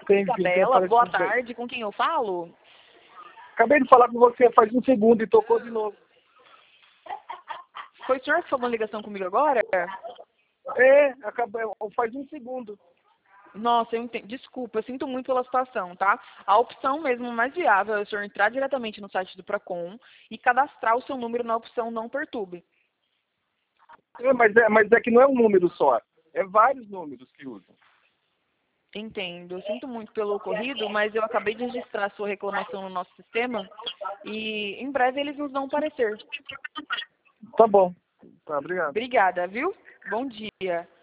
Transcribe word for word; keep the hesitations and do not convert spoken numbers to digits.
tem, tem Isabela, boa aparecido bem. tarde. Com quem eu falo? Acabei de falar com você faz um segundo e tocou de novo. Foi o senhor que falou uma ligação comigo agora? É, acabou, faz um segundo. Nossa, eu entendo. Desculpa, eu sinto muito pela situação, tá? A opção mesmo mais viável é o senhor entrar diretamente no site do Procon e cadastrar o seu número na opção Não Perturbe. É, mas, é, mas é que não é um número só. É vários números que usam. Entendo. Eu sinto muito pelo ocorrido, mas eu acabei de registrar a sua reclamação no nosso sistema e em breve eles nos dão um parecer. Tá bom. Tá, obrigado. Obrigada, viu? Bom dia.